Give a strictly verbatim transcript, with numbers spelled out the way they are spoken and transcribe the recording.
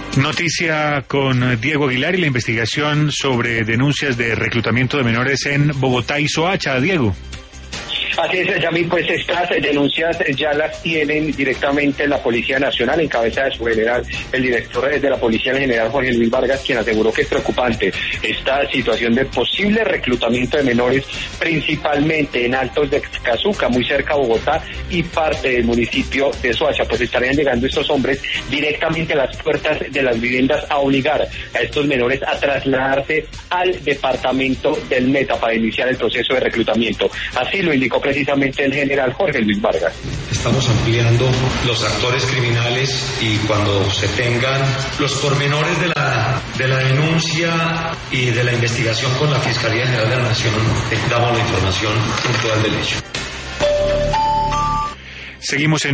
Noticia con Diego Aguilar y la investigación sobre denuncias de reclutamiento de menores en Bogotá y Soacha. Diego. Así es, Yamil, pues estas denuncias ya las tienen directamente la Policía Nacional, en cabeza de su general, el director de la Policía, el general Jorge Luis Vargas, quien aseguró que es preocupante esta situación de posible reclutamiento de menores, principalmente en Altos de Cazuca, muy cerca a Bogotá, y parte del municipio de Soacha. Pues estarían llegando estos hombres directamente a las puertas de las viviendas a obligar a estos menores a trasladarse al departamento del Meta para iniciar el proceso de reclutamiento. Así lo indicó precisamente el general Jorge Luis Vargas. Estamos ampliando los actores criminales y cuando se tengan los pormenores de la, de la denuncia y de la investigación con la Fiscalía General de la Nación, damos la información puntual del hecho. Seguimos en